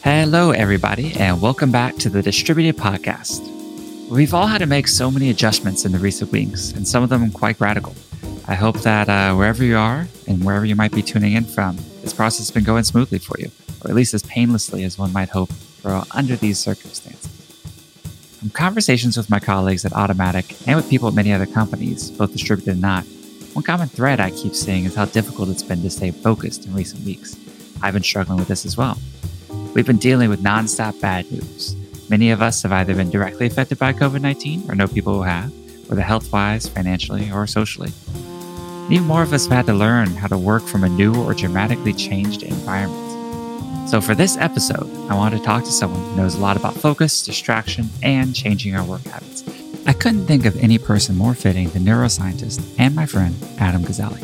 Hello, everybody, and welcome back to the Distributed Podcast. We've all had to make so many adjustments in the recent weeks, and some of them quite radical. I hope that wherever you are and wherever you might be tuning in from, this process has been going smoothly for you, or at least as painlessly as one might hope for under these circumstances. From conversations with my colleagues at Automatic and with people at many other companies, both distributed and not, one common thread I keep seeing is how difficult it's been to stay focused in recent weeks. I've been struggling with this as well. We've been dealing with nonstop bad news. Many of us have either been directly affected by COVID-19 or know people who have, whether health-wise, financially, or socially. And even more of us have had to learn how to work from a new or dramatically changed environment. So for this episode, I wanted to talk to someone who knows a lot about focus, distraction, and changing our work habits. I couldn't think of any person more fitting than neuroscientist and my friend, Adam Gazzaley.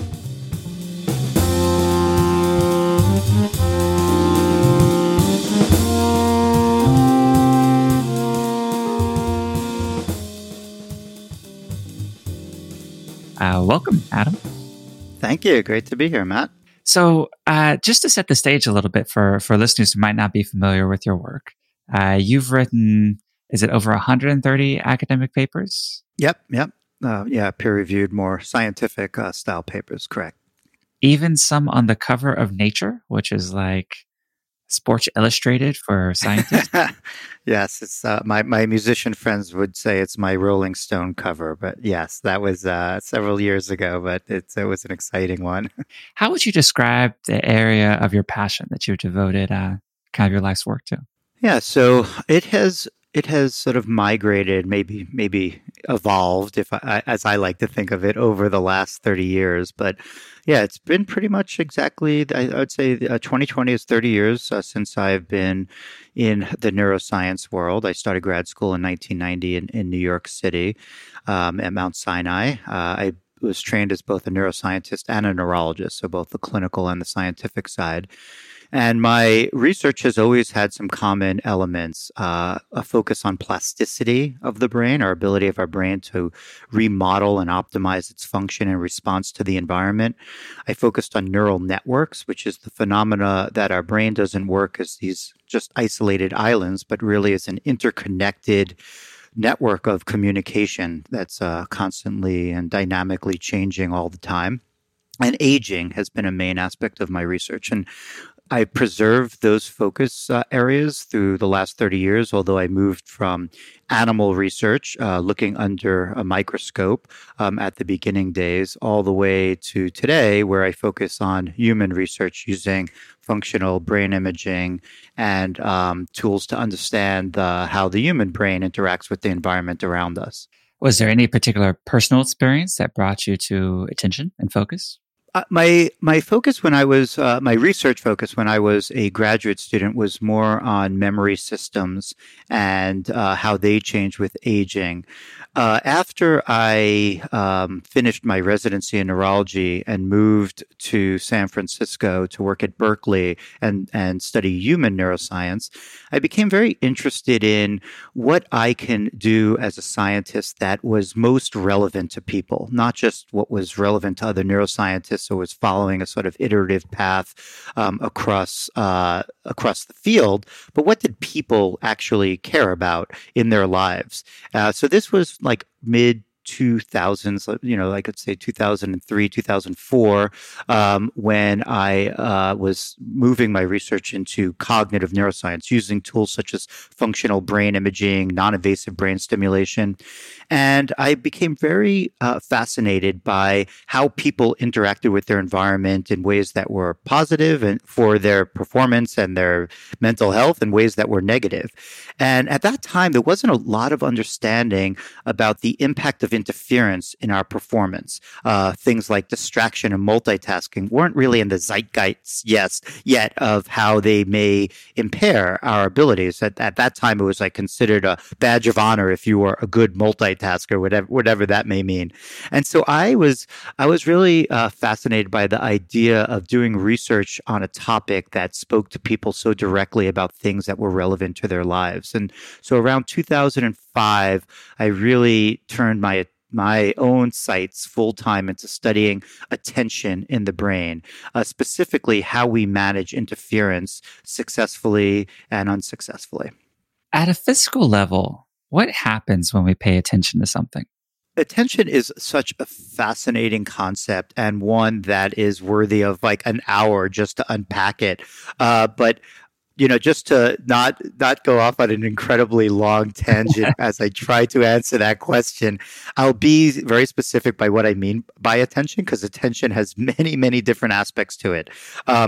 Welcome, Adam. Thank you. Great to be here, Matt. So just to set the stage a little bit for listeners who might not be familiar with your work, you've written, is it over 130 academic papers? Yep. Peer-reviewed, more scientific style papers, correct. Even some on the cover of Nature, which is like Sports Illustrated for scientists? Yes, it's my musician friends would say it's my Rolling Stone cover, but yes, that was several years ago, but it was an exciting one. How would you describe the area of your passion that you've devoted kind of your life's work to? Yeah, so it has sort of migrated, maybe evolved, as I like to think of it, over the last 30 years. But yeah, it's been pretty much exactly, I would say 2020 is 30 years since I've been in the neuroscience world. I started grad school in 1990 in New York City at Mount Sinai. I was trained as both a neuroscientist and a neurologist, so both the clinical and the scientific side. And my research has always had some common elements, a focus on plasticity of the brain, our ability of our brain to remodel and optimize its function in response to the environment. I focused on neural networks, which is the phenomena that our brain doesn't work as these just isolated islands, but really as an interconnected network of communication that's constantly and dynamically changing all the time. And aging has been a main aspect of my research. And I preserved those focus areas through the last 30 years, although I moved from animal research, looking under a microscope at the beginning days, all the way to today, where I focus on human research using functional brain imaging and tools to understand how the human brain interacts with the environment around us. Was there any particular personal experience that brought you to attention and focus? My focus when I was my research focus when I was a graduate student was more on memory systems and how they change with aging. After I finished my residency in neurology and moved to San Francisco to work at Berkeley and study human neuroscience, I became very interested in what I can do as a scientist that was most relevant to people, not just what was relevant to other neuroscientists or was following a sort of iterative path across the field, but what did people actually care about in their lives? So this was like mid 2000s, I could say 2003, 2004, when I was moving my research into cognitive neuroscience using tools such as functional brain imaging, non-invasive brain stimulation. And I became very fascinated by how people interacted with their environment in ways that were positive and for their performance and their mental health, and ways that were negative. And at that time, there wasn't a lot of understanding about the impact of interference in our performance. Things like distraction and multitasking weren't really in the zeitgeist yet of how they may impair our abilities. At that time, it was like considered a badge of honor if you were a good multitasker, whatever that may mean. And so I was really fascinated by the idea of doing research on a topic that spoke to people so directly about things that were relevant to their lives. And so around 2005, I really turned my my own sights full time into studying attention in the brain, specifically how we manage interference successfully and unsuccessfully. At a physical level, what happens when we pay attention to something? Attention is such a fascinating concept and one that is worthy of like an hour just to unpack it. But just to not go off on an incredibly long tangent as I try to answer that question, I'll be very specific by what I mean by attention, because attention has many, many different aspects to it.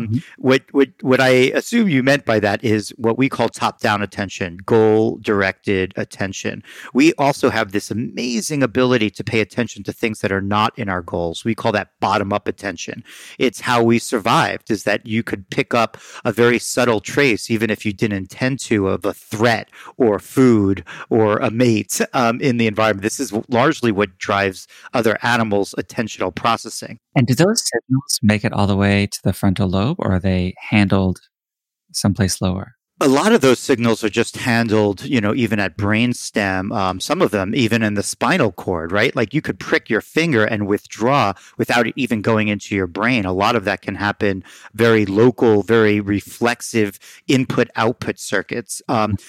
What I assume you meant by that is what we call top-down attention, goal-directed attention. We also have this amazing ability to pay attention to things that are not in our goals. We call that bottom-up attention. It's how we survived, is that you could pick up a very subtle trace, even if you didn't intend to, of a threat or food or a mate in the environment. This is largely what drives other animals' attentional processing. And do those signals make it all the way to the frontal lobe, or are they handled someplace lower? A lot of those signals are just handled, even at brainstem, some of them even in the spinal cord, right? Like you could prick your finger and withdraw without it even going into your brain. A lot of that can happen very local, very reflexive input-output circuits.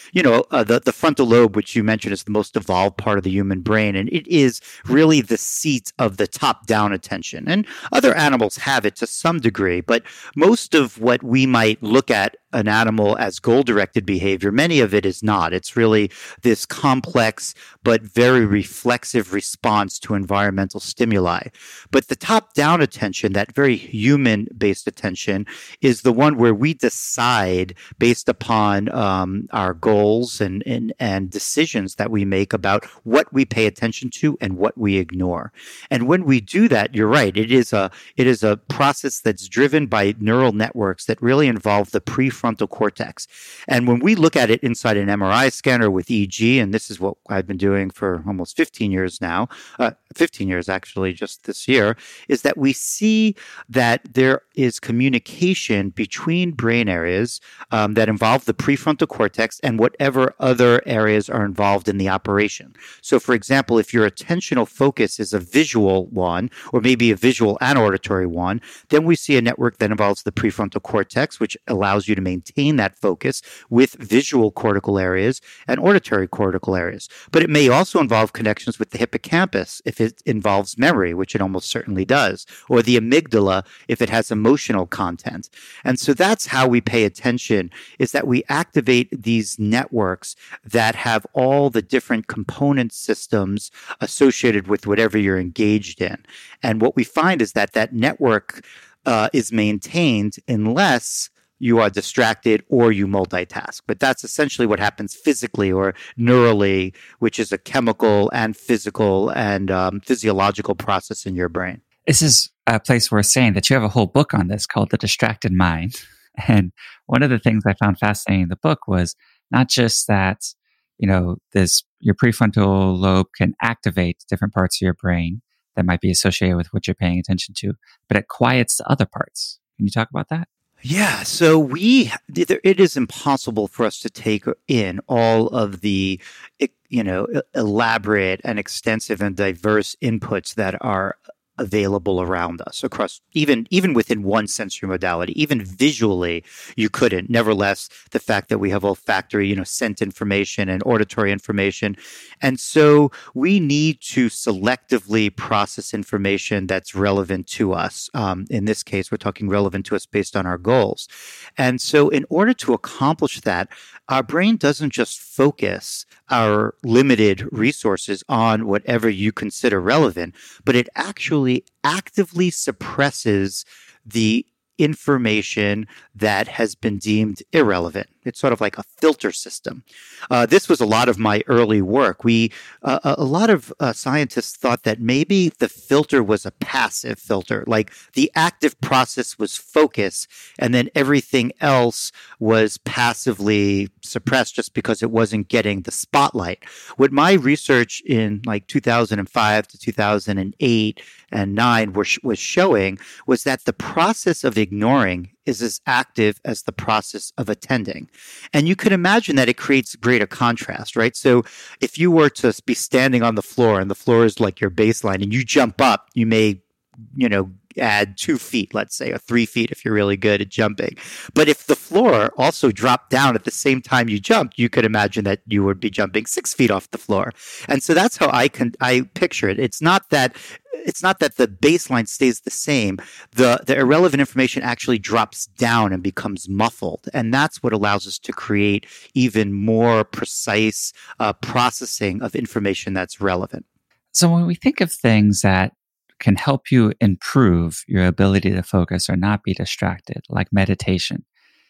The frontal lobe, which you mentioned, is the most evolved part of the human brain, and it is really the seat of the top-down attention. And other animals have it to some degree, but most of what we might look at an animal as goal-directed behavior, many of it is not. It's really this complex but very reflexive response to environmental stimuli. But the top-down attention, that very human-based attention, is the one where we decide based upon our goals and decisions that we make about what we pay attention to and what we ignore. And when we do that, you're right, it is a process that's driven by neural networks that really involve the prefrontal cortex. And when we look at it inside an MRI scanner with EEG, and this is what I've been doing for almost 15 years now, 15 years actually just this year, is that we see that there is communication between brain areas that involve the prefrontal cortex and whatever other areas are involved in the operation. So for example, if your attentional focus is a visual one, or maybe a visual and auditory one, then we see a network that involves the prefrontal cortex, which allows you to maintain that focus with visual cortical areas and auditory cortical areas. But it may also involve connections with the hippocampus if it involves memory, which it almost certainly does, or the amygdala if it has emotional content. And so that's how we pay attention, is that we activate these networks that have all the different component systems associated with whatever you're engaged in. And what we find is that that network is maintained unless you are distracted or you multitask. But that's essentially what happens physically or neurally, which is a chemical and physical and physiological process in your brain. This is a place where saying that you have a whole book on this called The Distracted Mind. And one of the things I found fascinating in the book was not just that, your prefrontal lobe can activate different parts of your brain that might be associated with what you're paying attention to, but it quiets the other parts. Can you talk about that? Yeah, so it is impossible for us to take in all of the, elaborate and extensive and diverse inputs that are available around us across even within one sensory modality. Even visually, you couldn't. Nevertheless, the fact that we have olfactory, scent information and auditory information. And so we need to selectively process information that's relevant to us. In this case, we're talking relevant to us based on our goals. And so in order to accomplish that, our brain doesn't just focus our limited resources on whatever you consider relevant, but it actually actively suppresses the information that has been deemed irrelevant. It's sort of like a filter system. This was a lot of my early work. A lot of scientists thought that maybe the filter was a passive filter, like the active process was focus, and then everything else was passively suppressed just because it wasn't getting the spotlight. What my research in like 2005 to 2008 and 9 was showing was that the process of ignoring is as active as the process of attending. And you can imagine that it creates greater contrast, right? So if you were to be standing on the floor and the floor is like your baseline and you jump up, you may, add 2 feet, let's say, or 3 feet if you're really good at jumping. But if the floor also dropped down at the same time you jumped, you could imagine that you would be jumping 6 feet off the floor. And so that's how I picture it. It's not that the baseline stays the same. The irrelevant information actually drops down and becomes muffled. And that's what allows us to create even more precise processing of information that's relevant. So when we think of things that can help you improve your ability to focus or not be distracted, like meditation,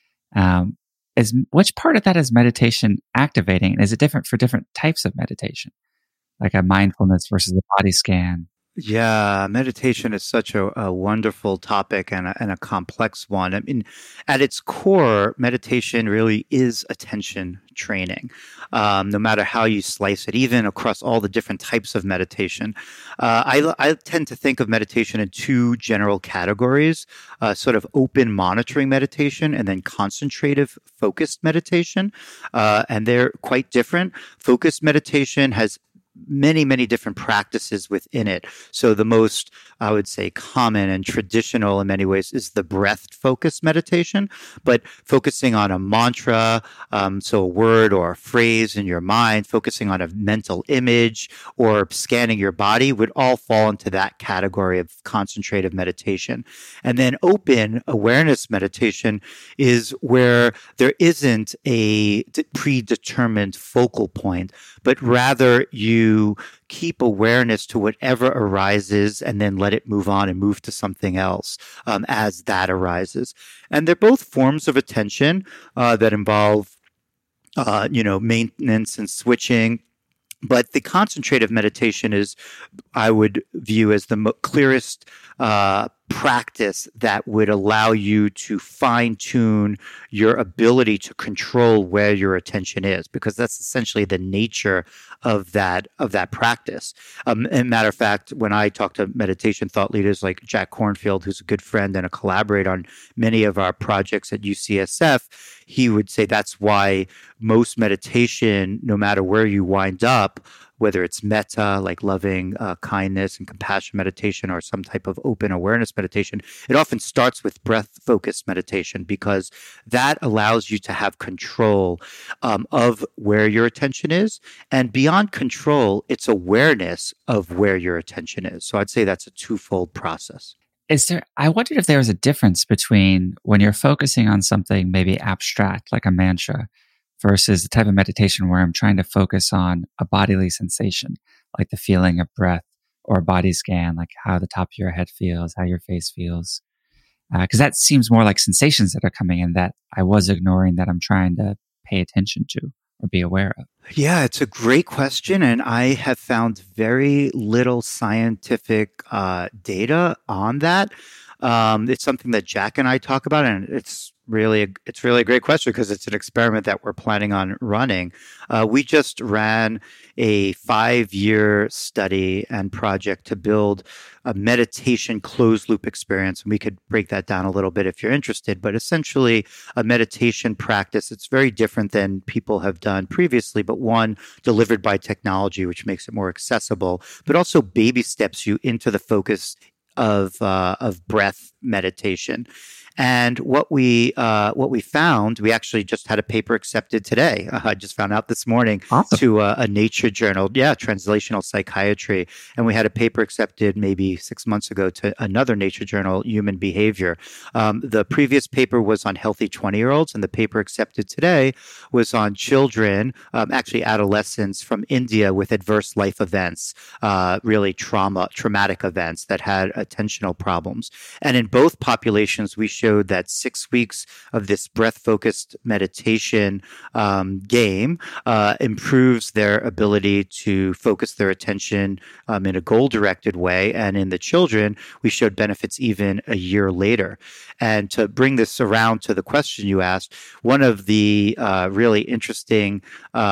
which part of that is meditation activating? And is it different for different types of meditation, like a mindfulness versus a body scan? Yeah, meditation is such a wonderful topic and a complex one. I mean, at its core, meditation really is attention training, no matter how you slice it, even across all the different types of meditation. I tend to think of meditation in 2 general categories, sort of open monitoring meditation and then concentrative focused meditation. And they're quite different. Focused meditation has many, many different practices within it. So the most, I would say, common and traditional in many ways is the breath-focused meditation, but focusing on a mantra, so a word or a phrase in your mind, focusing on a mental image or scanning your body would all fall into that category of concentrative meditation. And then open awareness meditation is where there isn't a predetermined focal point, but rather you keep awareness to whatever arises and then let it move on and move to something else as that arises. And they're both forms of attention that involve, maintenance and switching. But the concentrative meditation is, I would view as the clearest practice that would allow you to fine tune your ability to control where your attention is, because that's essentially the nature of that practice. And matter of fact, when I talk to meditation thought leaders like Jack Kornfield, who's a good friend and a collaborator on many of our projects at UCSF, he would say that's why most meditation, no matter where you wind up, whether it's metta, like loving kindness and compassion meditation, or some type of open awareness meditation, it often starts with breath-focused meditation because that allows you to have control of where your attention is. And beyond control, it's awareness of where your attention is. So I'd say that's a twofold process. I wondered if there was a difference between when you're focusing on something maybe abstract, like a mantra, versus the type of meditation where I'm trying to focus on a bodily sensation, like the feeling of breath, or a body scan, like how the top of your head feels, how your face feels. Because that seems more like sensations that are coming in that I was ignoring that I'm trying to pay attention to or be aware of. Yeah, it's a great question. And I have found very little scientific data on that. It's something that Jack and I talk about, and it's really a great question because it's an experiment that we're planning on running. We just ran a 5-year study and project to build a meditation closed loop experience. And we could break that down a little bit if you're interested, but essentially a meditation practice. It's very different than people have done previously, but one delivered by technology, which makes it more accessible, but also baby steps you into the focus of breath meditation. And what we found, we actually just had a paper accepted today. I just found out this morning. Awesome. To a Nature journal, Translational Psychiatry. And we had a paper accepted maybe 6 months ago to another Nature journal, Human Behavior. The previous paper was on healthy 20-year-olds, and the paper accepted today was on children, actually adolescents from India with adverse life events, really traumatic events that had attentional problems. And in both populations, we showed that 6 weeks of this breath-focused meditation game improves their ability to focus their attention in a goal-directed way. And in the children, we showed benefits even a year later. And to bring this around to the question you asked, one of the really interesting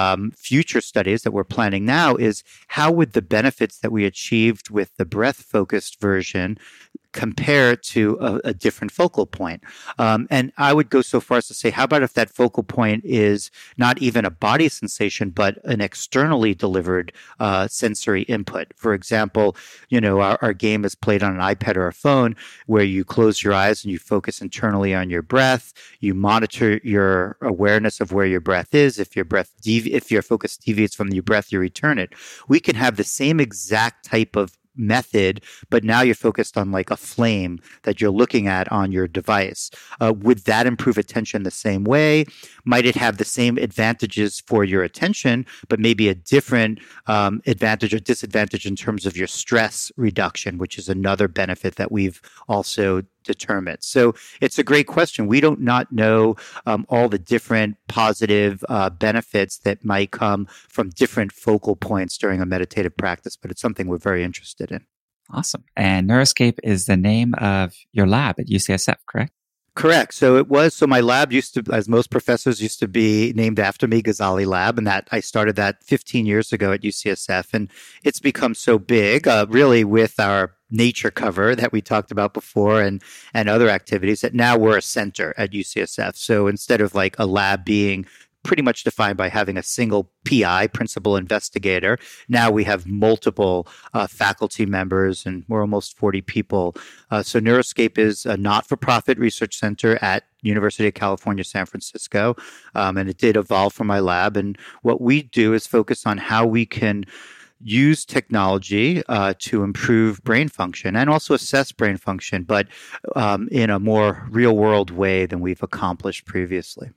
future studies that we're planning now is how would the benefits that we achieved with the breath-focused version compare to a different focal point. And I would go so far as to say, how about if that focal point is not even a body sensation, but an externally delivered sensory input? For example, our game is played on an iPad or a phone where you close your eyes and you focus internally on your breath. You monitor your awareness of where your breath is. If your focus deviates from your breath, you return it. We can have the same exact type of method, but now you're focused on like a flame that you're looking at on your device. Would that improve attention the same way? Might it have the same advantages for your attention, but maybe a different advantage or disadvantage in terms of your stress reduction, which is another benefit that we've also determined. So it's a great question. We don't not know all the different positive benefits that might come from different focal points during a meditative practice, but it's something we're very interested in. Awesome. And Neuroscape is the name of your lab at UCSF, correct? Correct. So my lab used to, as most professors, used to be named after me, Ghazali Lab. And I started that 15 years ago at UCSF. And it's become so big, really with our nature cover that we talked about before and other activities, that now we're a center at UCSF. So instead of like a lab being pretty much defined by having a single PI, principal investigator, now we have multiple faculty members, and we're almost 40 people. So Neuroscape is a not-for-profit research center at University of California, San Francisco, and it did evolve from my lab. And what we do is focus on how we can use technology to improve brain function and also assess brain function, but in a more real-world way than we've accomplished previously.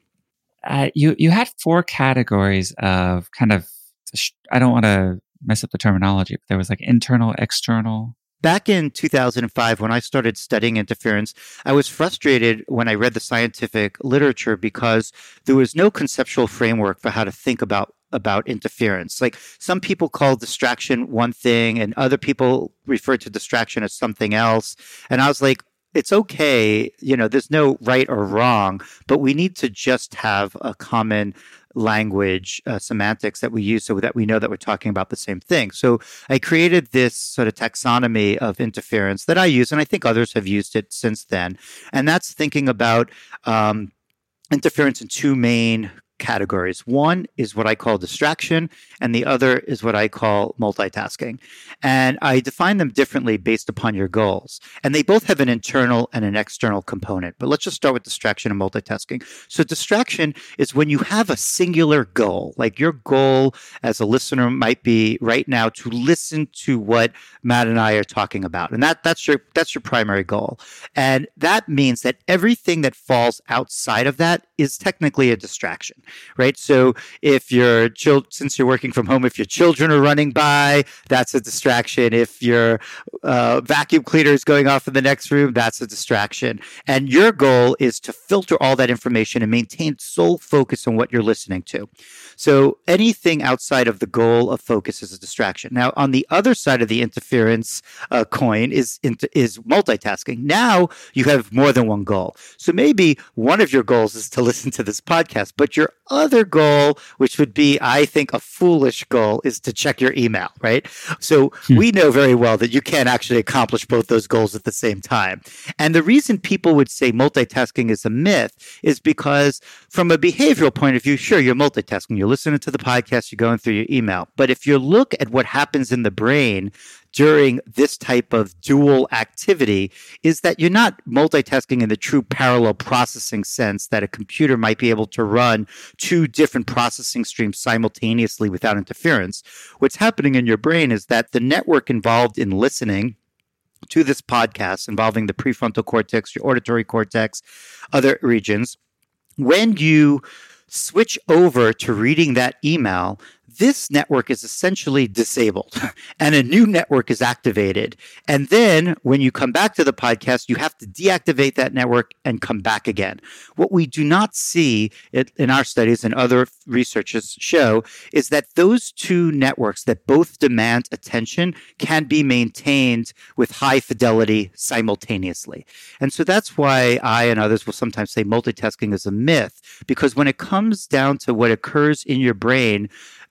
You had 4 categories of kind of, I don't want to mess up the terminology, but there was like internal, external. Back in 2005, when I started studying interference, I was frustrated when I read the scientific literature because there was no conceptual framework for how to think about interference. Like some people call distraction one thing and other people refer to distraction as something else. And I was like, it's okay, there's no right or wrong, but we need to just have a common language, semantics that we use so that we know that we're talking about the same thing. So I created this sort of taxonomy of interference that I use, and I think others have used it since then. And that's thinking about interference in 2 main categories. One is what I call distraction, and the other is what I call multitasking. And I define them differently based upon your goals. And they both have an internal and an external component. But let's just start with distraction and multitasking. So distraction is when you have a singular goal, like your goal as a listener might be right now to listen to what Matt and I are talking about. And that's your primary goal. And that means that everything that falls outside of that is technically a distraction. Right. So if since you're working from home, if your children are running by, that's a distraction. If your vacuum cleaner is going off in the next room, that's a distraction. And your goal is to filter all that information and maintain sole focus on what you're listening to. So anything outside of the goal of focus is a distraction. Now, on the other side of the interference coin is multitasking. Now you have more than one goal. So maybe one of your goals is to listen to this podcast, but your other goal, which would be, I think, a foolish goal, is to check your email, right? So we know very well that you can't actually accomplish both those goals at the same time. And the reason people would say multitasking is a myth is because from a behavioral point of view, sure, you're multitasking. You're listening to the podcast, you're going through your email. But if you look at what happens in the brain during this type of dual activity, is that you're not multitasking in the true parallel processing sense that a computer might be able to run 2 different processing streams simultaneously without interference. What's happening in your brain is that the network involved in listening to this podcast, involving the prefrontal cortex, your auditory cortex, other regions, when you switch over to reading that email, this network is essentially disabled and a new network is activated. And then when you come back to the podcast, you have to deactivate that network and come back again. What we do not see in our studies and other researchers show is that those 2 networks that both demand attention can be maintained with high fidelity simultaneously. And so that's why I and others will sometimes say multitasking is a myth, because when it comes down to what occurs in your brain,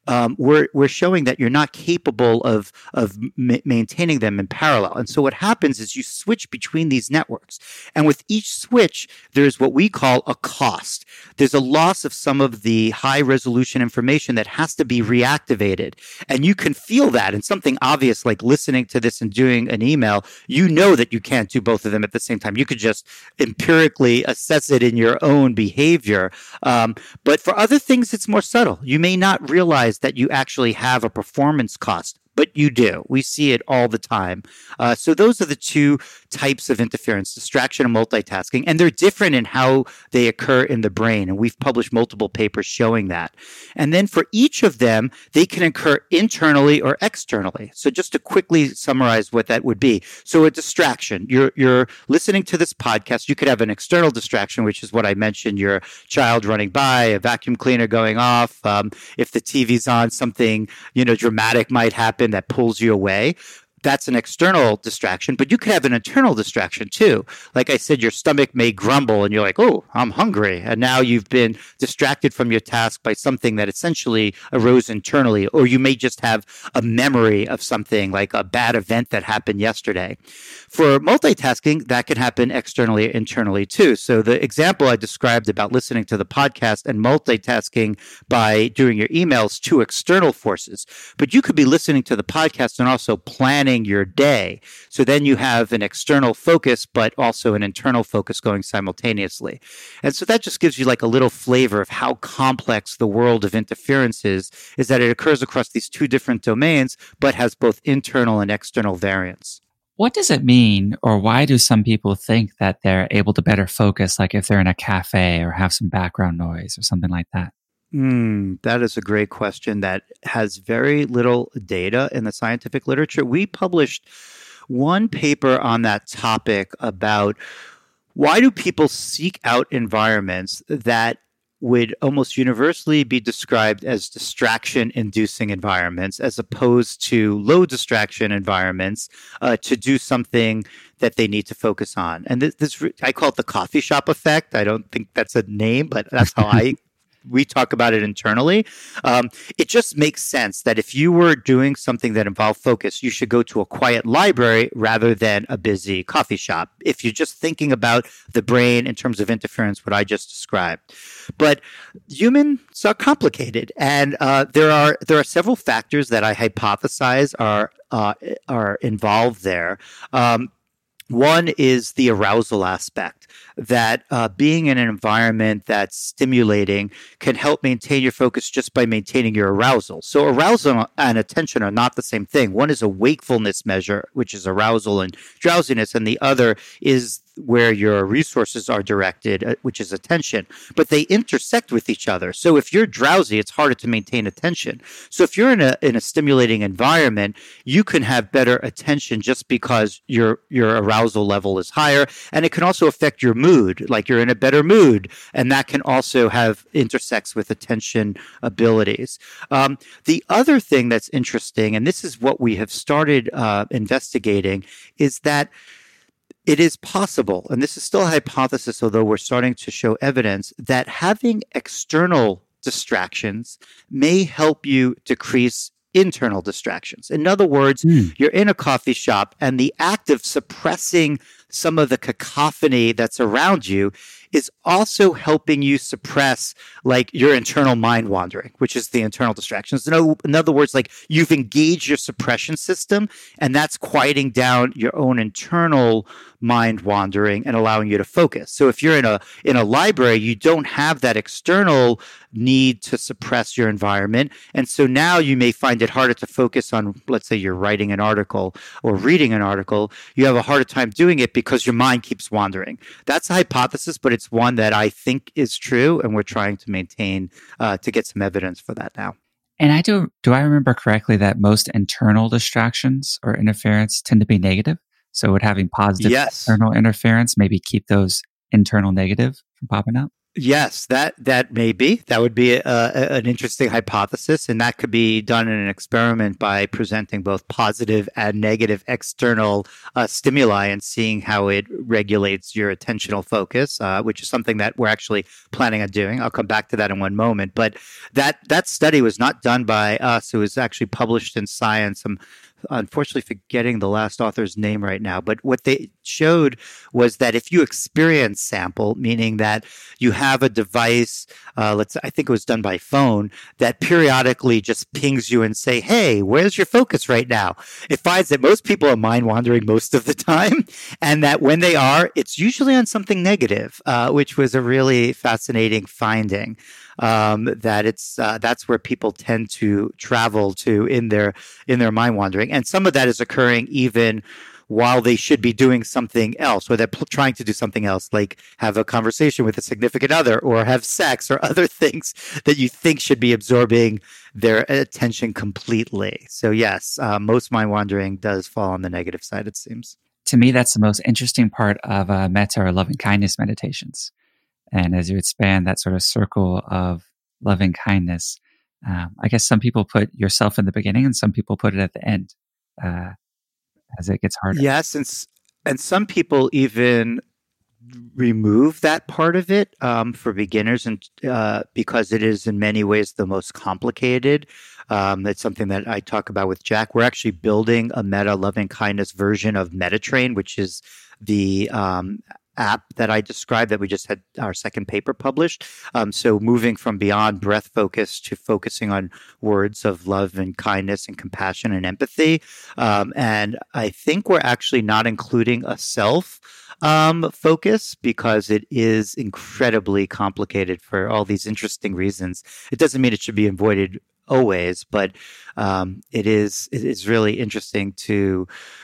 we're showing that you're not capable of maintaining them in parallel. And so what happens is you switch between these networks, and with each switch, there's what we call a cost. There's a loss of some of the high resolution information that has to be reactivated, and you can feel that in something obvious like listening to this and doing an email. You know that you can't do both of them at the same time. You could just empirically assess it in your own behavior. But for other things, it's more subtle. You may not realize that you actually have a performance cost, but you do. We see it all the time. So those are the two types of interference, distraction and multitasking, and they're different in how they occur in the brain. And we've published multiple papers showing that. And then for each of them, they can occur internally or externally. So just to quickly summarize what that would be. So a distraction, you're listening to this podcast. You could have an external distraction, which is what I mentioned, your child running by, a vacuum cleaner going off. If the TV's on, something, dramatic might happen that pulls you away. That's an external distraction, but you could have an internal distraction too. Like I said, your stomach may grumble and you're like, oh, I'm hungry. And now you've been distracted from your task by something that essentially arose internally. Or you may just have a memory of something like a bad event that happened yesterday. For multitasking, that can happen externally or internally too. So the example I described about listening to the podcast and multitasking by doing your emails, two external forces. But you could be listening to the podcast and also planning your day. So then you have an external focus, but also an internal focus going simultaneously. And so that just gives you like a little flavor of how complex the world of interference is that it occurs across these two different domains, but has both internal and external variants. What does it mean, or why do some people think that they're able to better focus, like if they're in a cafe or have some background noise or something like that? That is a great question that has very little data in the scientific literature. We published one paper on that topic about why do people seek out environments that would almost universally be described as distraction-inducing environments as opposed to low distraction environments to do something that they need to focus on. And this I call it the coffee shop effect. I don't think that's a name, but that's how we talk about it internally. It just makes sense that if you were doing something that involved focus, you should go to a quiet library rather than a busy coffee shop. If you're just thinking about the brain in terms of interference, what I just described. But humans are complicated, and there are several factors that I hypothesize are involved there. One is the arousal aspect, that being in an environment that's stimulating can help maintain your focus just by maintaining your arousal. So arousal and attention are not the same thing. One is a wakefulness measure, which is arousal and drowsiness, and the other is where your resources are directed, which is attention. But they intersect with each other. So if you're drowsy, it's harder to maintain attention. So if you're in a stimulating environment, you can have better attention just because your arousal level is higher. And it can also affect your mood, like you're in a better mood. And that can also have intersects with attention abilities. The other thing that's interesting, and this is what we have started investigating, is that it is possible, and this is still a hypothesis, although we're starting to show evidence, that having external distractions may help you decrease internal distractions. In other words, you're in a coffee shop and the act of suppressing some of the cacophony that's around you is also helping you suppress like your internal mind wandering, which is the internal distractions. In other words, like you've engaged your suppression system and that's quieting down your own internal mind wandering and allowing you to focus. So if you're in a library, you don't have that external need to suppress your environment. And so now you may find it harder to focus on, let's say you're writing an article or reading an article. You have a harder time doing it because your mind keeps wandering. That's a hypothesis, but it's one that I think is true. And we're trying to maintain to get some evidence for that now. And do I remember correctly that most internal distractions or interference tend to be negative? So would having positive external interference maybe keep those internal negative from popping up? Yes, that may be. That would be an interesting hypothesis, and that could be done in an experiment by presenting both positive and negative external stimuli and seeing how it regulates your attentional focus, which is something that we're actually planning on doing. I'll come back to that in one moment. But that study was not done by us. It was actually published in Science. I'm unfortunately forgetting the last author's name right now, but what they showed was that if you experience sample, meaning that you have a device, I think it was done by phone, that periodically just pings you and say, hey, where's your focus right now? It finds that most people are mind wandering most of the time, and that when they are, it's usually on something negative, which was a really fascinating finding. That's where people tend to travel to in their mind wandering, and some of that is occurring even while they should be doing something else, or they're trying to do something else, like have a conversation with a significant other, or have sex, or other things that you think should be absorbing their attention completely. So yes, most mind wandering does fall on the negative side, it seems. To me, that's the most interesting part of metta or loving kindness meditations. And as you expand that sort of circle of loving kindness, I guess some people put yourself in the beginning and some people put it at the end as it gets harder. Yes, and some people even remove that part of it for beginners, and because it is in many ways the most complicated. It's something that I talk about with Jack. We're actually building a metta loving kindness version of MetaTrain, which is the app that I described that we just had our second paper published. So moving from beyond breath focus to focusing on words of love and kindness and compassion and empathy. And I think we're actually not including a self focus because it is incredibly complicated for all these interesting reasons. It doesn't mean it should be avoided always, but it is really interesting to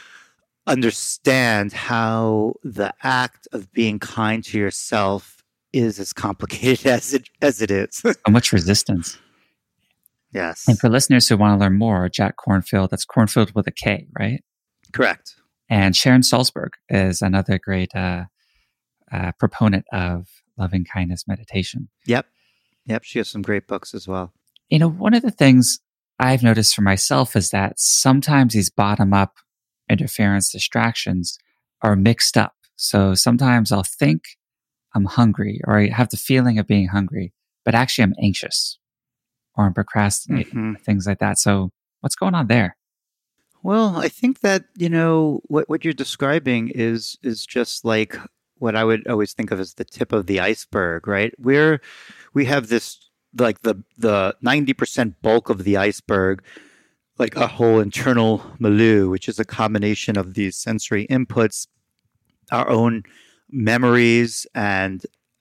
understand how the act of being kind to yourself is as complicated as it is. So much resistance. Yes. And for listeners who want to learn more, Jack Kornfield, that's Kornfield with a K, right? Correct. And Sharon Salzberg is another great proponent of loving kindness meditation. Yep. She has some great books as well. You know, one of the things I've noticed for myself is that sometimes these bottom-up interference distractions are mixed up. So sometimes I'll think I'm hungry or I have the feeling of being hungry, but actually I'm anxious or I'm procrastinating, things like that. So what's going on there? Well, I think that, what you're describing is just like what I would always think of as the tip of the iceberg, right? Where we have this, like the 90% bulk of the iceberg, like a whole internal milieu, which is a combination of these sensory inputs, our own memories and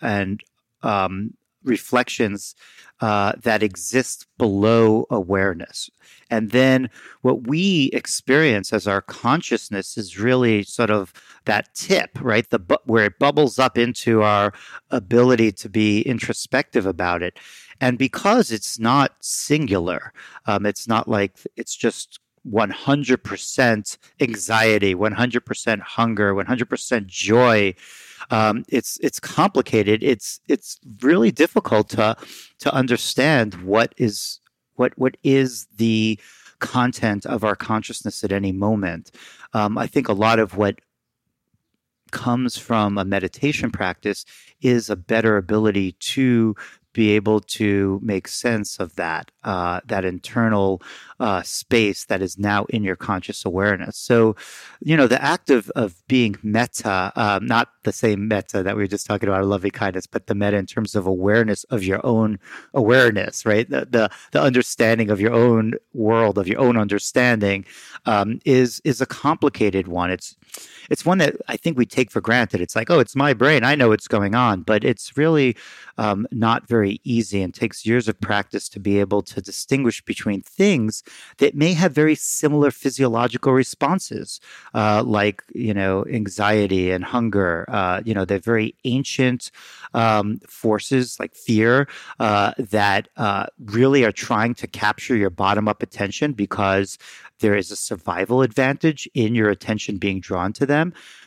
reflections that exist below awareness. And then what we experience as our consciousness is really sort of that tip, right? Where it bubbles up into our ability to be introspective about it. And because it's not singular, it's not like it's just 100% anxiety, 100% hunger, 100% joy. It's complicated. It's really difficult to understand what is the content of our consciousness at any moment. I think a lot of what comes from a meditation practice is a better ability to be able to make sense of that internal space that is now in your conscious awareness. So, the act of being metta, not the same metta that we were just talking about, loving kindness, but the metta in terms of awareness of your own awareness, right? The understanding of your own world, of your own understanding, is a complicated one. It's one that I think we take for granted. It's like, oh, it's my brain, I know what's going on, but it's really not very easy and takes years of practice to be able to distinguish between things that may have very similar physiological responses, like, anxiety and hunger. They're very ancient forces like fear that really are trying to capture your bottom-up attention because there is a survival advantage in your attention being drawn to them.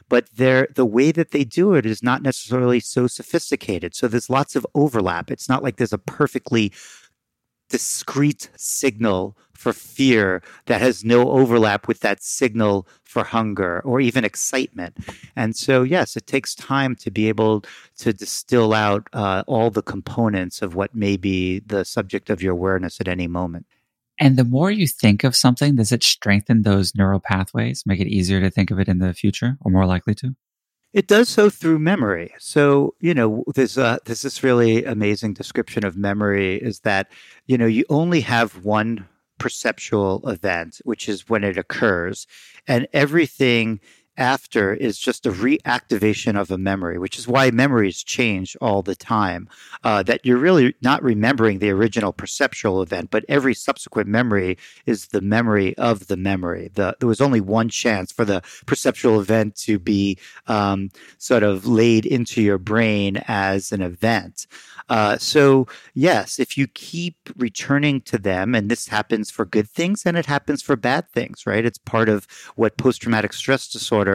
but the way that they do it is not necessarily so sophisticated. So there's lots of overlap. It's not like there's a perfectly discrete signal for fear that has no overlap with that signal for hunger or even excitement. And so, yes, it takes time to be able to distill out all the components of what may be the subject of your awareness at any moment. And the more you think of something, does it strengthen those neural pathways, make it easier to think of it in the future or more likely to? It does so through memory. So, there's this really amazing description of memory is that, you only have one perceptual event, which is when it occurs, and everything after is just a reactivation of a memory, which is why memories change all the time. That you're really not remembering the original perceptual event, but every subsequent memory is the memory of the memory. There was only one chance for the perceptual event to be sort of laid into your brain as an event. So yes, if you keep returning to them, and this happens for good things and it happens for bad things, right? It's part of what post-traumatic stress disorder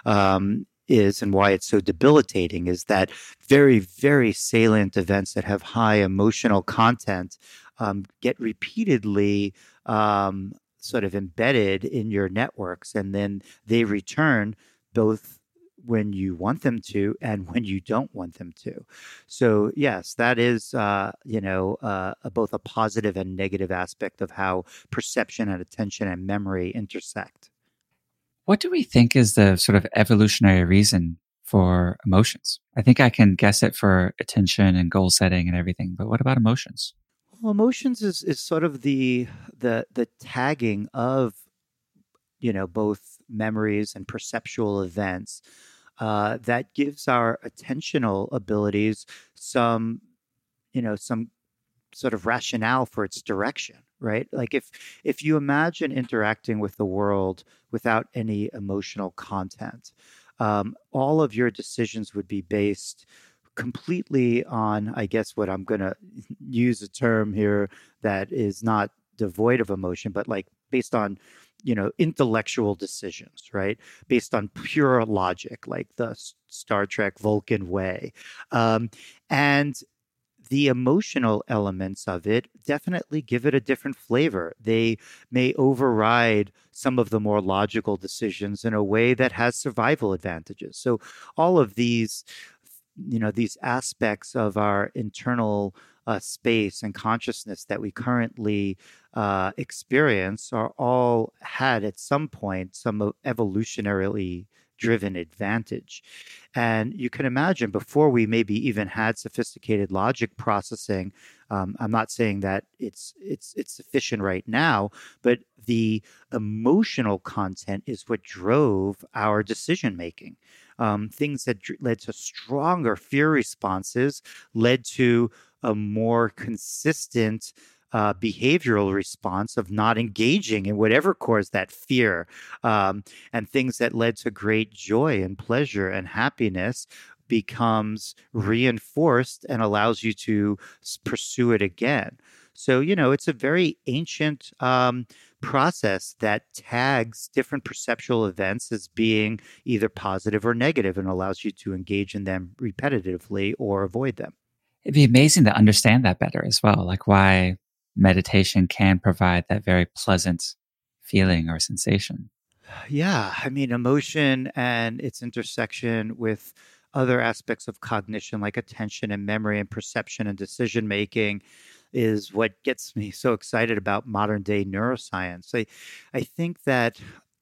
is and why it's so debilitating is that very, very salient events that have high emotional content get repeatedly sort of embedded in your networks, and then they return both when you want them to and when you don't want them to. So yes, that is both a positive and negative aspect of how perception and attention and memory intersect. What do we think is the sort of evolutionary reason for emotions? I think I can guess it for attention and goal setting and everything, but what about emotions? Well, emotions is sort of the tagging of both memories and perceptual events that gives our attentional abilities some sort of rationale for its direction, right? Like if you imagine interacting with the world without any emotional content, all of your decisions would be based completely on, I guess, what I'm going to use a term here that is not devoid of emotion, but like based on intellectual decisions, right? Based on pure logic, like the Star Trek Vulcan way. And the emotional elements of it definitely give it a different flavor. They may override some of the more logical decisions in a way that has survival advantages. So all of these aspects of our internal space and consciousness that we currently experience are all had at some point some evolutionarily driven advantage. And you can imagine before we maybe even had sophisticated logic processing, I'm not saying that it's sufficient right now, but the emotional content is what drove our decision making. Things that led to stronger fear responses led to a more consistent behavioral response of not engaging in whatever caused that fear, and things that led to great joy and pleasure and happiness becomes reinforced and allows you to pursue it again. So, it's a very ancient process that tags different perceptual events as being either positive or negative and allows you to engage in them repetitively or avoid them. It'd be amazing to understand that better as well, like why meditation can provide that very pleasant feeling or sensation. Yeah, I mean, emotion and its intersection with other aspects of cognition like attention and memory and perception and decision making is what gets me so excited about modern day neuroscience. I think that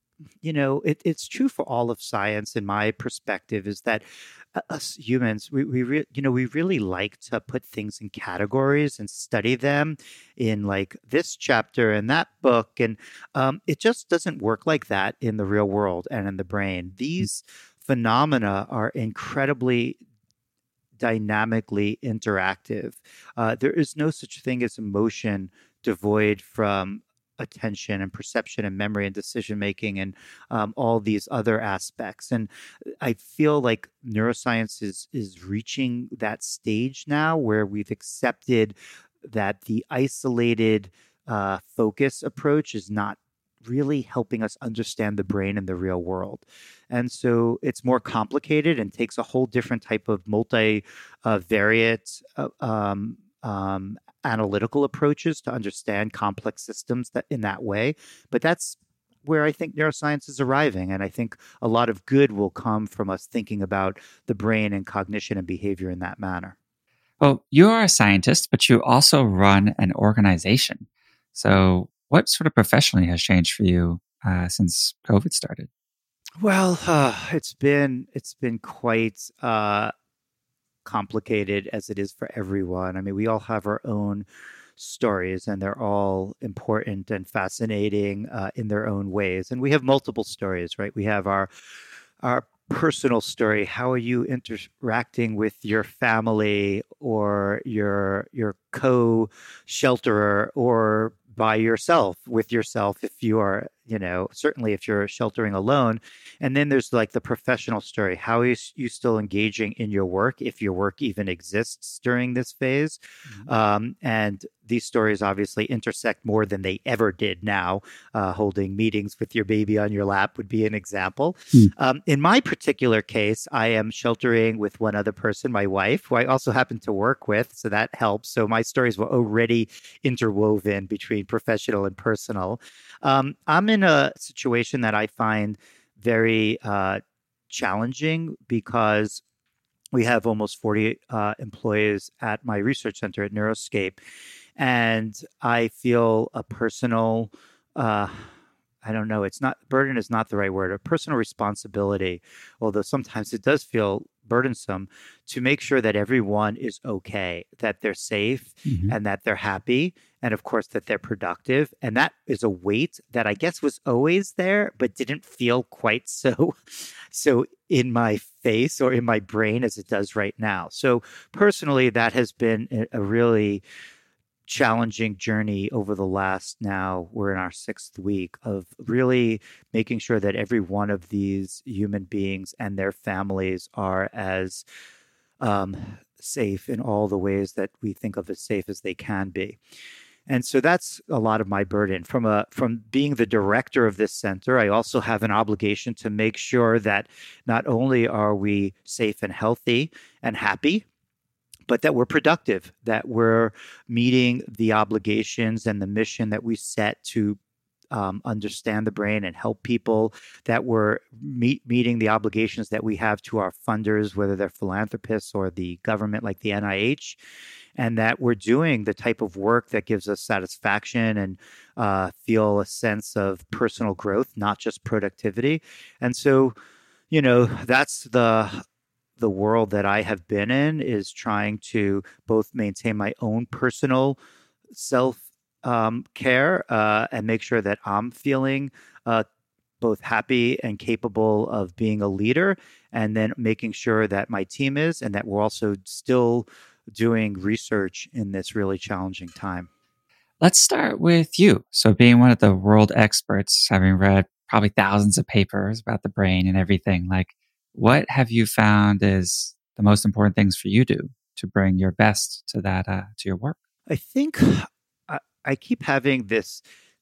it's true for all of science. In my perspective, is that us humans, we really like to put things in categories and study them in like this chapter and that book, and it just doesn't work like that in the real world and in the brain. These phenomena are incredibly dynamically interactive. There is no such thing as emotion devoid from attention and perception and memory and decision making and all these other aspects. And I feel like neuroscience is reaching that stage now where we've accepted that the isolated focus approach is not really helping us understand the brain in the real world. And so it's more complicated and takes a whole different type of multivariate analytical approaches to understand complex systems that in that way. But that's where I think neuroscience is arriving. And I think a lot of good will come from us thinking about the brain and cognition and behavior in that manner. Well, you are a scientist, but you also run an organization. So, what sort of professionally has changed for you since COVID started? Well, it's been quite complicated as it is for everyone. I mean, we all have our own stories, and they're all important and fascinating in their own ways. And we have multiple stories, right? We have our personal story. How are you interacting with your family or your co-shelterer, or by yourself, with yourself, if you are, certainly if you're sheltering alone. And then there's like the professional story. How is you still engaging in your work, if your work even exists during this phase? And these stories obviously intersect more than they ever did now. Holding meetings with your baby on your lap would be an example. In my particular case, I am sheltering with one other person, my wife, who I also happen to work with. So that helps. So my stories were already interwoven between professional and personal. I'm in a situation that I find very challenging because we have almost 40 employees at my research center at Neuroscape. And I feel a personal, I don't know, it's not, burden is not the right word, a personal responsibility, although sometimes it does feel burdensome, to make sure that everyone is okay, that they're safe, and that they're happy, and of course that they're productive. And that is a weight that I guess was always there, but didn't feel quite so in my face or in my brain as it does right now. So personally, that has been a really challenging journey over the last, now we're in our 6th week of really making sure that every one of these human beings and their families are as safe in all the ways that we think of as safe as they can be. And so that's a lot of my burden. From being the director of this center, I also have an obligation to make sure that not only are we safe and healthy and happy, but that we're productive, that we're meeting the obligations and the mission that we set to understand the brain and help people, that we're meeting the obligations that we have to our funders, whether they're philanthropists or the government like the NIH, and that we're doing the type of work that gives us satisfaction and feel a sense of personal growth, not just productivity. And so, that's the world that I have been in, is trying to both maintain my own personal self care and make sure that I'm feeling both happy and capable of being a leader, and then making sure that my team is, and that we're also still doing research in this really challenging time. Let's start with you. So, being one of the world experts, having read probably thousands of papers about the brain and everything, like, what have you found is the most important things for you to bring your best to that to your work? I think I keep having this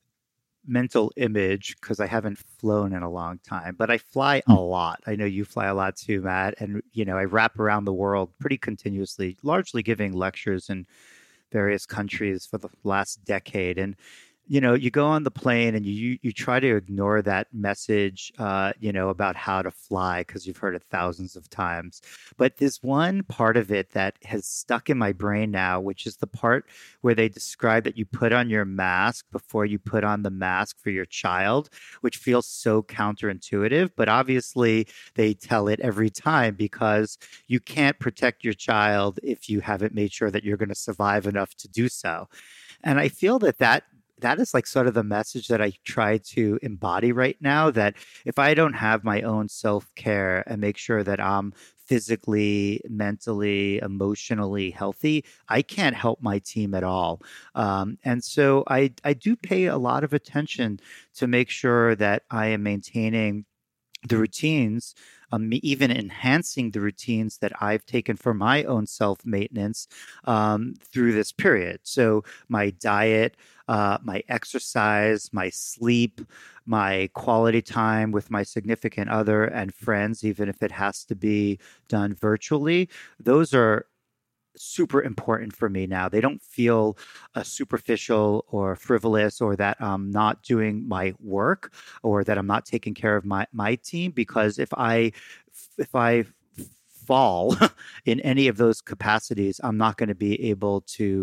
mental image because I haven't flown in a long time, but I fly a lot. I know you fly a lot too, Matt. And, I wrap around the world pretty continuously, largely giving lectures in various countries for the last decade. And, you go on the plane and you try to ignore that message, about how to fly because you've heard it thousands of times. But there's one part of it that has stuck in my brain now, which is the part where they describe that you put on your mask before you put on the mask for your child, which feels so counterintuitive. But obviously they tell it every time because you can't protect your child if you haven't made sure that you're going to survive enough to do so. And I feel that is like sort of the message that I try to embody right now, that if I don't have my own self-care and make sure that I'm physically, mentally, emotionally healthy, I can't help my team at all. And so I do pay a lot of attention to make sure that I am maintaining the routines even enhancing the routines that I've taken for my own self maintenance through this period. So my diet, my exercise, my sleep, my quality time with my significant other and friends, even if it has to be done virtually, those are super important for me now. They don't feel superficial or frivolous, or that I'm not doing my work, or that I'm not taking care of my team. Because if I fall in any of those capacities, I'm not going to be able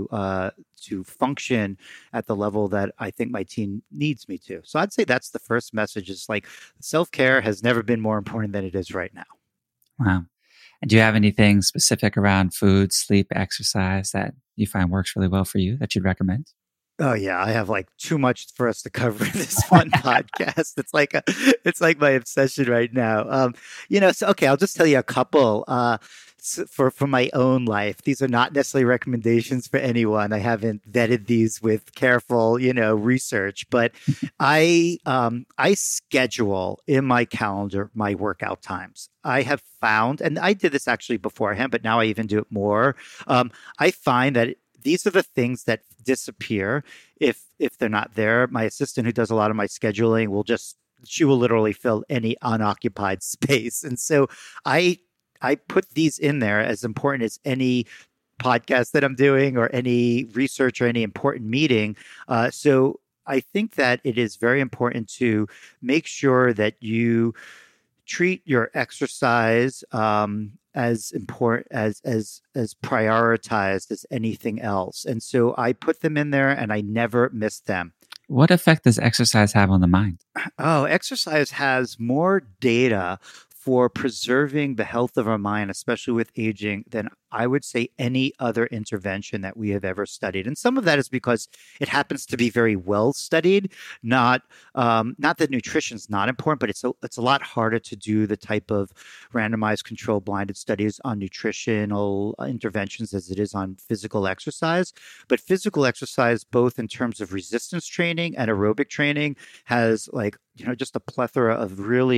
to function at the level that I think my team needs me to. So I'd say that's the first message: is like self care has never been more important than it is right now. Wow. And do you have anything specific around food, sleep, exercise that you find works really well for you that you'd recommend? Oh yeah, I have like too much for us to cover in this one podcast. It's like my obsession right now. So okay, I'll just tell you a couple. For my own life, these are not necessarily recommendations for anyone. I haven't vetted these with careful, research, but I schedule in my calendar my workout times. I have found, and I did this actually beforehand, but now I even do it more. I find that these are the things that disappear if they're not there. My assistant, who does a lot of my scheduling, she will literally fill any unoccupied space. And so I put these in there as important as any podcast that I'm doing, or any research, or any important meeting. So I think that it is very important to make sure that you treat your exercise as important, as prioritized as anything else. And so I put them in there, and I never miss them. What effect does exercise have on the mind? Oh, exercise has more data for preserving the health of our mind, especially with aging, than I would say any other intervention that we have ever studied. And some of that is because it happens to be very well studied. Not that nutrition is not important, but it's a lot harder to do the type of randomized controlled blinded studies on nutritional interventions as it is on physical exercise. But physical exercise, both in terms of resistance training and aerobic training, has just a plethora of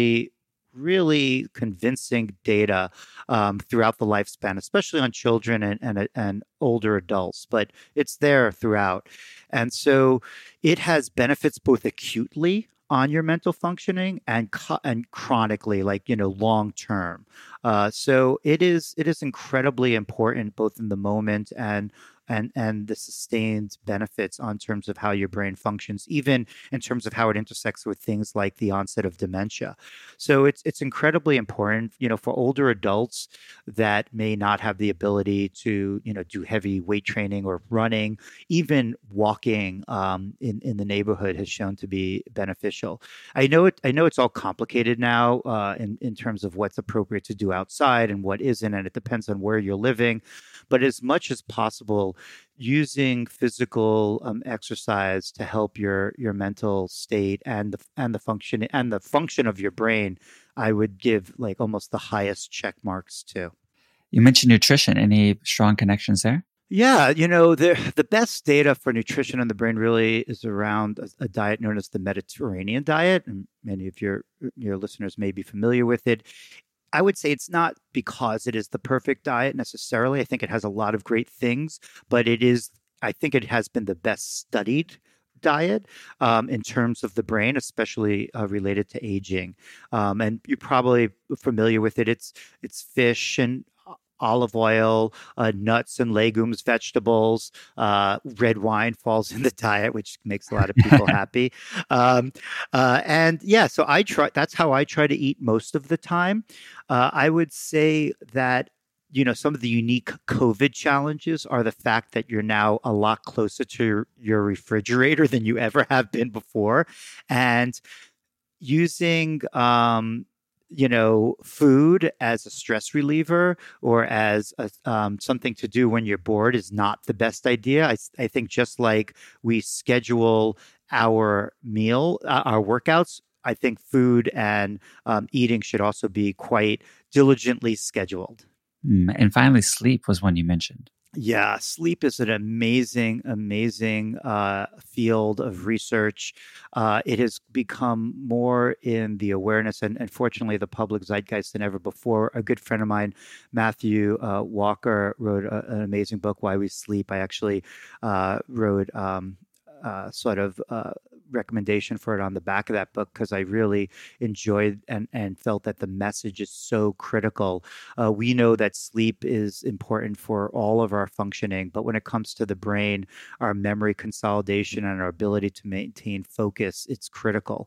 really convincing data throughout the lifespan, especially on children and older adults, but it's there throughout. And so it has benefits both acutely on your mental functioning and chronically, long term. So it is incredibly important, both in the moment and the sustained benefits on terms of how your brain functions, even in terms of how it intersects with things like the onset of dementia. So it's incredibly important, for older adults that may not have the ability to, do heavy weight training or running. Even walking in the neighborhood has shown to be beneficial. I know it's all complicated now in terms of what's appropriate to do outside and what isn't, and it depends on where you're living. But as much as possible, using physical exercise to help your mental state and the function of your brain, I would give almost the highest check marks to. You mentioned nutrition. Any strong connections there? Yeah, the best data for nutrition in the brain really is around a diet known as the Mediterranean diet, and many of your listeners may be familiar with it. I would say it's not because it is the perfect diet necessarily. I think it has a lot of great things, but I think it has been the best studied diet in terms of the brain, especially related to aging. And you're probably familiar with it. It's fish and olive oil, nuts and legumes, vegetables. Red wine falls in the diet, which makes a lot of people happy. And yeah, so that's how I try to eat most of the time. I would say that some of the unique COVID challenges are the fact that you're now a lot closer to your refrigerator than you ever have been before. And using food as a stress reliever or as something to do when you're bored is not the best idea. I think just like we schedule our workouts, I think food and eating should also be quite diligently scheduled. And finally, sleep was one you mentioned. Yeah, sleep is an amazing field of research. It has become more in the awareness and fortunately the public zeitgeist than ever before. A good friend of mine, Matthew Walker, wrote an amazing book, Why We Sleep. I actually wrote sort of recommendation for it on the back of that book because I really enjoyed and felt that the message is so critical. We know that sleep is important for all of our functioning, but when it comes to the brain, our memory consolidation and our ability to maintain focus, it's critical.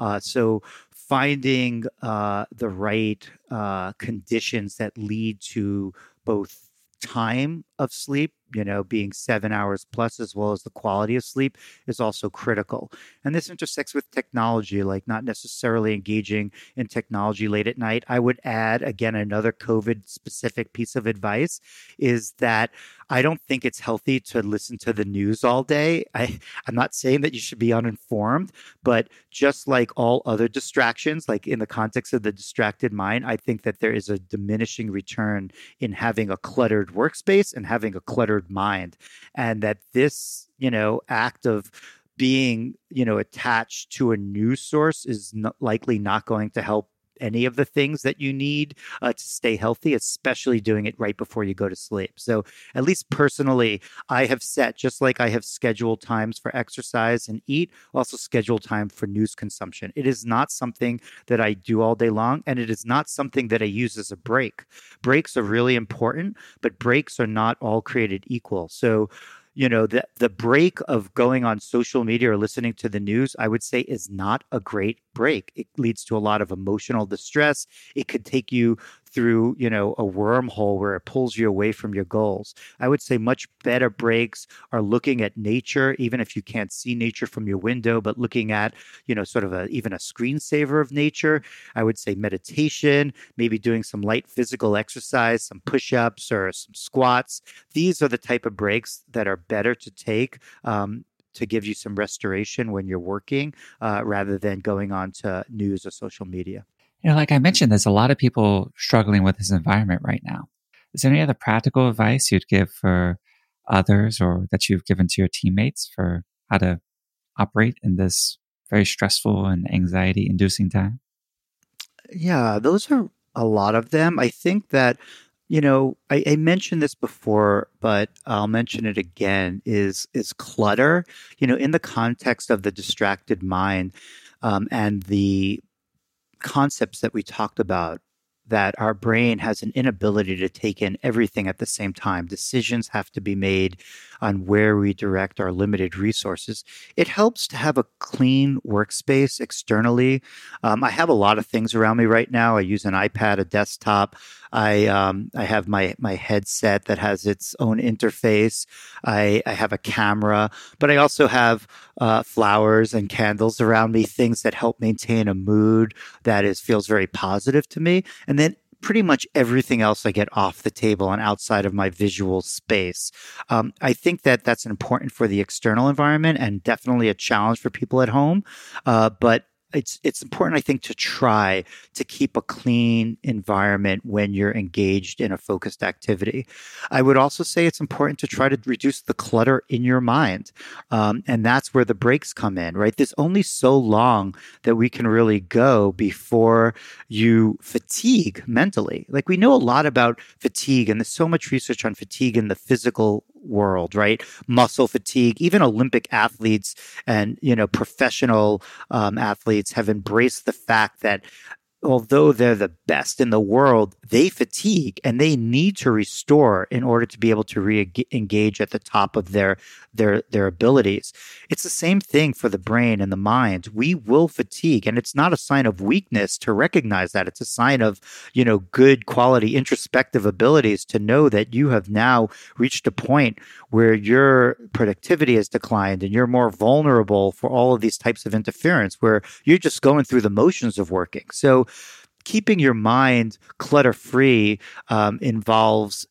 So finding the right conditions that lead to both time of sleep, being 7 hours plus, as well as the quality of sleep is also critical. And this intersects with technology, like not necessarily engaging in technology late at night. I would add, again, another COVID specific piece of advice is that I don't think it's healthy to listen to the news all day. I'm not saying that you should be uninformed, but just like all other distractions, like in the context of the distracted mind, I think that there is a diminishing return in having a cluttered workspace and having a cluttered mind. And that this, act of being, attached to a news source is likely not going to help any of the things that you need to stay healthy, especially doing it right before you go to sleep. So, at least personally, I have set, just like I have scheduled times for exercise and eat, also schedule time for news consumption. It is not something that I do all day long, and it is not something that I use as a break. Breaks are really important, but breaks are not all created equal. So, the break of going on social media or listening to the news, I would say, is not a great break. It leads to a lot of emotional distress. It could take you through, a wormhole where it pulls you away from your goals. I would say much better breaks are looking at nature, even if you can't see nature from your window, but looking at, sort of even a screensaver of nature. I would say meditation, maybe doing some light physical exercise, some push-ups or some squats. These are the type of breaks that are better to take to give you some restoration when you're working rather than going on to news or social media. Like I mentioned, there's a lot of people struggling with this environment right now. Is there any other practical advice you'd give for others or that you've given to your teammates for how to operate in this very stressful and anxiety inducing time? Yeah, those are a lot of them. I think that, I mentioned this before, but I'll mention it again, is clutter, in the context of the distracted mind and the concepts that we talked about, that our brain has an inability to take in everything at the same time. Decisions have to be made on where we direct our limited resources. It helps to have a clean workspace externally. I have a lot of things around me right now. I use an iPad, a desktop. I have my headset that has its own interface. I have a camera, but I also have flowers and candles around me, things that help maintain a mood that feels very positive to me. And then pretty much everything else I get off the table and outside of my visual space. I think that that's important for the external environment and definitely a challenge for people at home. But it's important, I think, to try to keep a clean environment when you're engaged in a focused activity. I would also say it's important to try to reduce the clutter in your mind. And that's where the breaks come in, right? There's only so long that we can really go before you fatigue mentally. Like we know a lot about fatigue, and there's so much research on fatigue in the physical world, right? Muscle fatigue, even Olympic athletes and, professional athletes have embraced the fact that although they're the best in the world, they fatigue and they need to restore in order to be able to re-engage at the top of their abilities. It's the same thing for the brain and the mind. We will fatigue, and it's not a sign of weakness to recognize that. It's a sign of, good quality introspective abilities to know that you have now reached a point where your productivity has declined and you're more vulnerable for all of these types of interference, where you're just going through the motions of working. So keeping your mind clutter free involves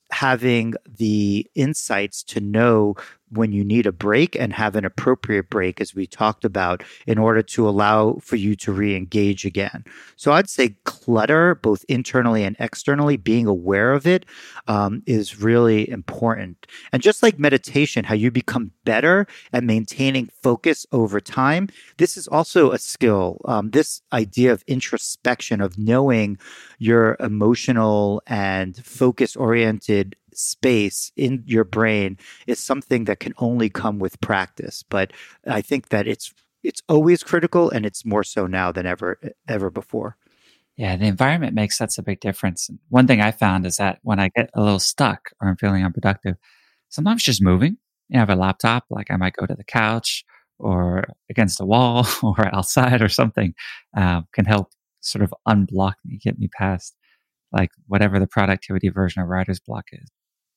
having the insights to know when you need a break and have an appropriate break, as we talked about, in order to allow for you to re-engage again. So I'd say clutter, both internally and externally, being aware of it is really important. And just like meditation, how you become better at maintaining focus over time, this is also a skill. This idea of introspection, of knowing your emotional and focus-oriented space in your brain, is something that can only come with practice. But I think that it's always critical, and it's more so now than ever before. Yeah, the environment makes such a big difference. One thing I found is that when I get a little stuck or I'm feeling unproductive, sometimes just moving. I have a laptop, like I might go to the couch or against a wall or outside or something, can help sort of unblock me, get me past like whatever the productivity version of writer's block is.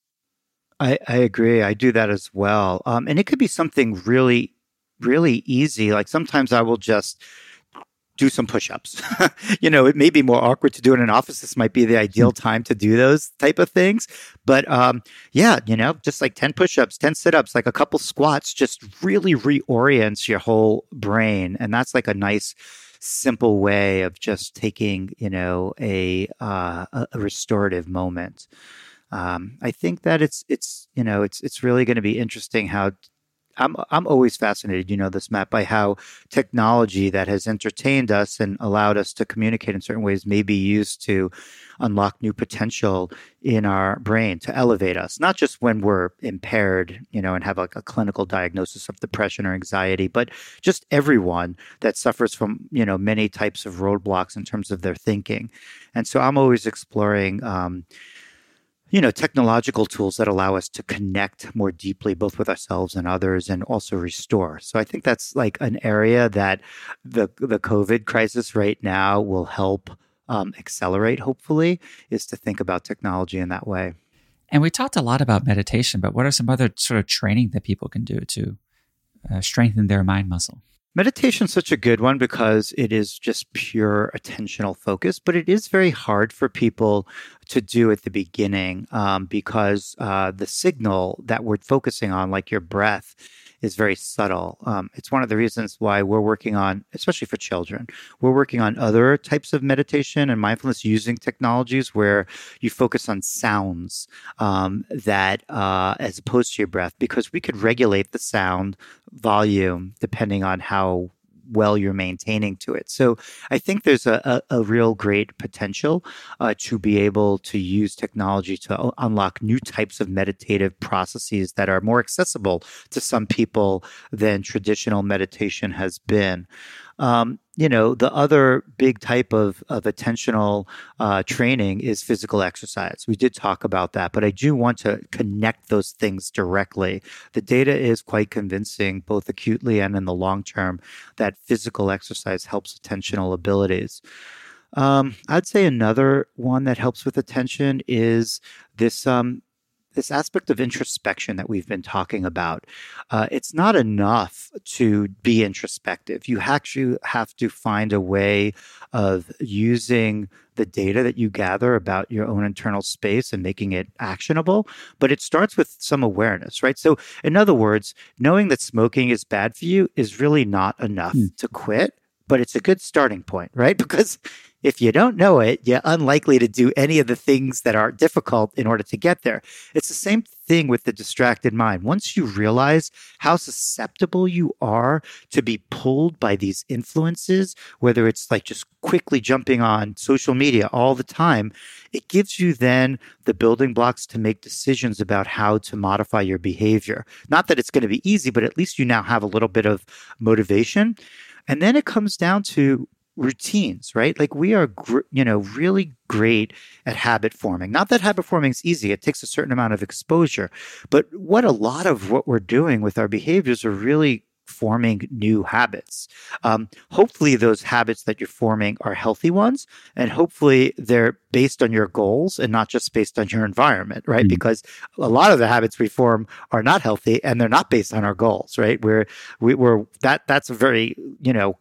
I agree. I do that as well. And it could be something really, really easy. Like sometimes I will just do some push-ups. It may be more awkward to do it in an office. This might be the ideal time to do those type of things. But just like 10 push-ups, 10 sit-ups, like a couple squats, just really reorients your whole brain. And that's like a nice, simple way of just taking, a restorative moment. I think that it's really going to be interesting how I'm always fascinated, this, Matt, by how technology that has entertained us and allowed us to communicate in certain ways may be used to unlock new potential in our brain to elevate us, not just when we're impaired, and have like a clinical diagnosis of depression or anxiety, but just everyone that suffers from, many types of roadblocks in terms of their thinking. And so I'm always exploring, technological tools that allow us to connect more deeply, both with ourselves and others, and also restore. So I think that's like an area that the COVID crisis right now will help accelerate, hopefully, is to think about technology in that way. And we talked a lot about meditation, but what are some other sort of training that people can do to strengthen their mind muscle? Meditation is such a good one because it is just pure attentional focus, but it is very hard for people to do at the beginning because the signal that we're focusing on, like your breath, is very subtle. It's one of the reasons why we're working on, especially for children, we're working on other types of meditation and mindfulness using technologies where you focus on sounds that as opposed to your breath, because we could regulate the sound volume depending on how well you're maintaining to it. So I think there's a real great potential to be able to use technology to unlock new types of meditative processes that are more accessible to some people than traditional meditation has been. The other big type of attentional training is physical exercise. We did talk about that, but I do want to connect those things directly. The data is quite convincing, both acutely and in the long term, that physical exercise helps attentional abilities. I'd say another one that helps with attention is this aspect of introspection that we've been talking about. It's not enough to be introspective. You actually have to find a way of using the data that you gather about your own internal space and making it actionable. But it starts with some awareness, right? So in other words, knowing that smoking is bad for you is really not enough to quit, but it's a good starting point, right? Because if you don't know it, you're unlikely to do any of the things that are difficult in order to get there. It's the same thing with the distracted mind. Once you realize how susceptible you are to be pulled by these influences, whether it's like just quickly jumping on social media all the time, it gives you then the building blocks to make decisions about how to modify your behavior. Not that it's going to be easy, but at least you now have a little bit of motivation. And then it comes down to routines, right? Like we are, really great at habit forming. Not that habit forming is easy. It takes a certain amount of exposure. But what a lot of what we're doing with our behaviors are really forming new habits. Hopefully those habits that you're forming are healthy ones, and hopefully they're based on your goals and not just based on your environment, right? Mm-hmm. Because a lot of the habits we form are not healthy and they're not based on our goals, right? That's a very,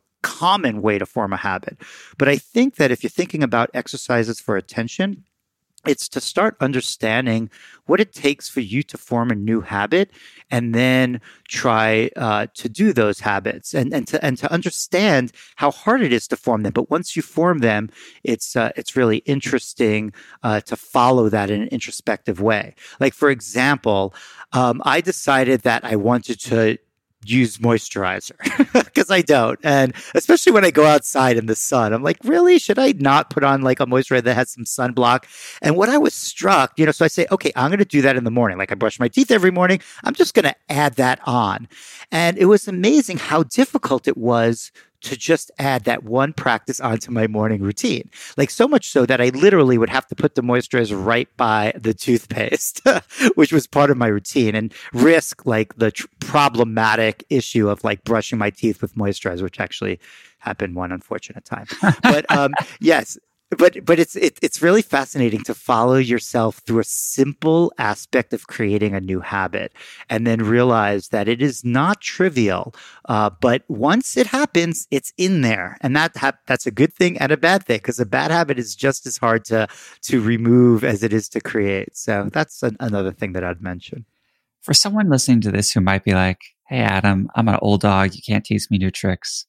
common way to form a habit. But I think that if you're thinking about exercises for attention, It's to start understanding what it takes for you to form a new habit and then try to do those habits and to understand how hard it is to form them. But once you form them, it's really interesting to follow that in an introspective way. Like, for example, I decided that I wanted to use moisturizer because I don't. And especially when I go outside in the sun, I'm like, really? Should I not put on like a moisturizer that has some sunblock? And what I was struck, so I say, okay, I'm going to do that in the morning. Like I brush my teeth every morning. I'm just going to add that on. And it was amazing how difficult it was to just add that one practice onto my morning routine. Like so much so that I literally would have to put the moisturizer right by the toothpaste, which was part of my routine, and risk like the problematic issue of like brushing my teeth with moisturizer, which actually happened one unfortunate time. But yes. But it's really fascinating to follow yourself through a simple aspect of creating a new habit, and then realize that it is not trivial. But once it happens, it's in there, and that's a good thing and a bad thing, because a bad habit is just as hard to remove as it is to create. So that's another thing that I'd mention. For someone listening to this who might be like, "Hey, Adam, I'm an old dog. You can't teach me new tricks."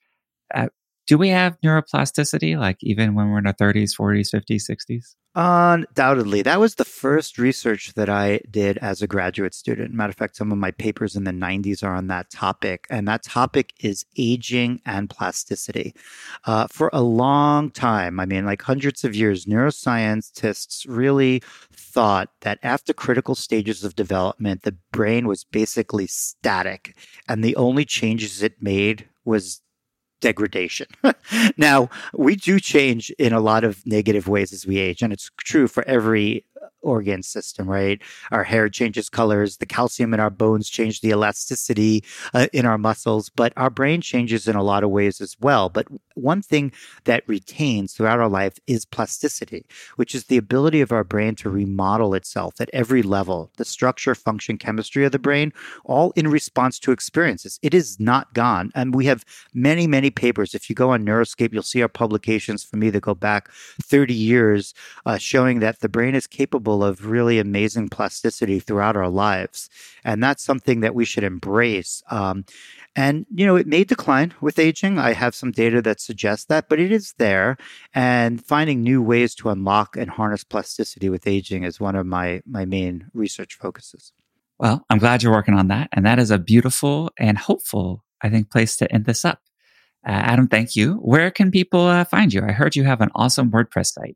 Do we have neuroplasticity, like even when we're in our 30s, 40s, 50s, 60s? Undoubtedly. That was the first research that I did as a graduate student. Matter of fact, some of my papers in the 90s are on that topic. And that topic is aging and plasticity. For a long time, I mean, like hundreds of years, neuroscientists really thought that after critical stages of development, the brain was basically static. And the only changes it made was degradation. Now, we do change in a lot of negative ways as we age, and it's true for every organ system, right? Our hair changes colors, the calcium in our bones change the elasticity in our muscles, but our brain changes in a lot of ways as well. But one thing that retains throughout our life is plasticity, which is the ability of our brain to remodel itself at every level, the structure, function, chemistry of the brain, all in response to experiences. It is not gone. And we have many, many papers. If you go on Neuroscape, you'll see our publications for me that go back 30 years showing that the brain is capable of really amazing plasticity throughout our lives. And that's something that we should embrace. And, it may decline with aging. I have some data that suggests that, but it is there. And finding new ways to unlock and harness plasticity with aging is one of my main research focuses. Well, I'm glad you're working on that. And that is a beautiful and hopeful, I think, place to end this up. Adam, thank you. Where can people find you? I heard you have an awesome WordPress site.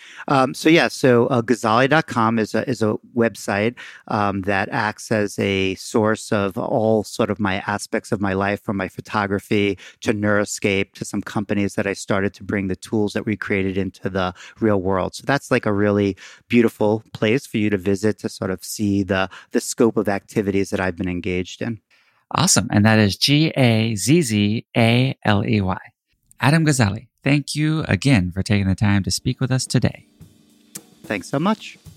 So Ghazali.com is a website that acts as a source of all sort of my aspects of my life, from my photography to Neuroscape to some companies that I started to bring the tools that we created into the real world. So that's like a really beautiful place for you to visit to sort of see the scope of activities that I've been engaged in. Awesome. And that is Gazzaley. Adam Gazzali, thank you again for taking the time to speak with us today. Thanks so much.